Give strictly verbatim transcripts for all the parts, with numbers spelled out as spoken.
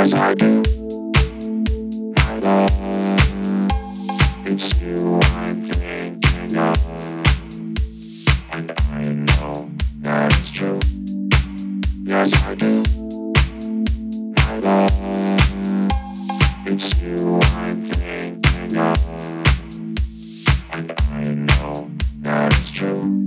Yes, I do. I love. It's you I'm thinking of, and I know that it's true. Yes, I do. I love. It's you I'm thinking of, and I know that it's true.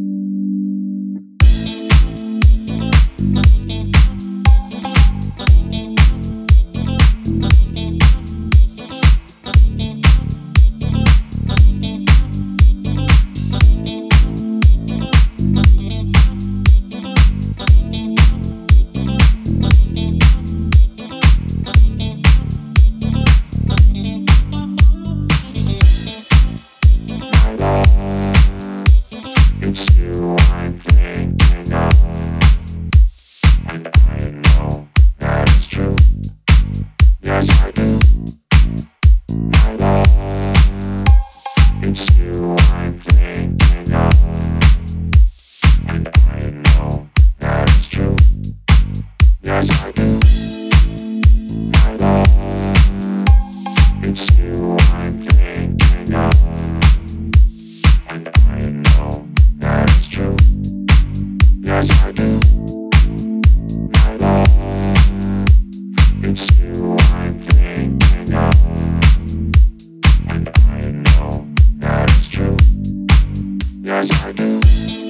It's you I'm thinking of, and I know that it's true. Yes, I do. I love. It's you I'm thinking of, and I know that it's true. Yes, I do. I love. It's you I'm thinking of, and I know that it's true. Yes, I do. I love. It's you I'm thinking of, and I know that it's true. Yes, I do.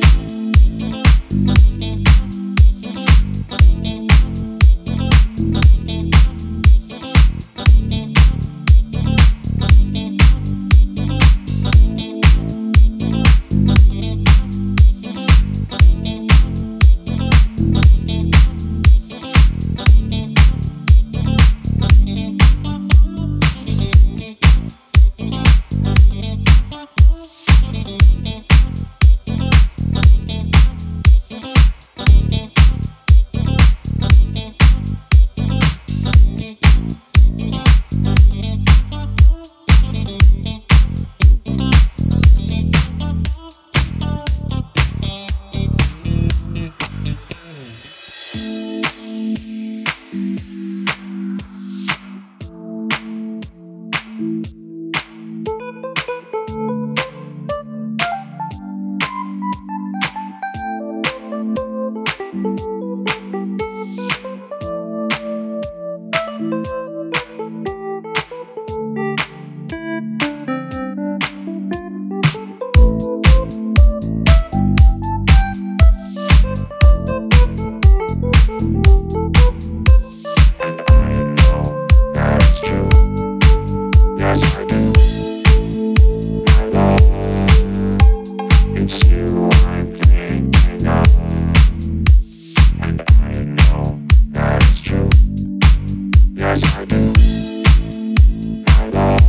Yes, I do. I love.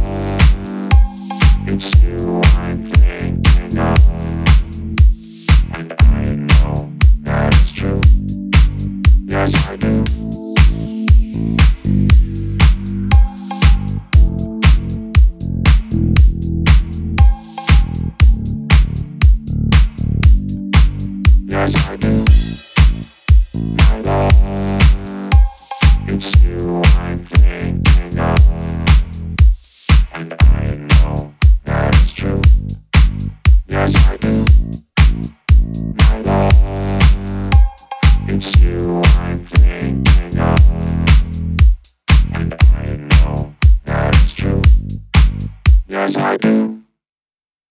It's you I'm thinking of, and I know that it's true. Yes, I do. Yes, I do.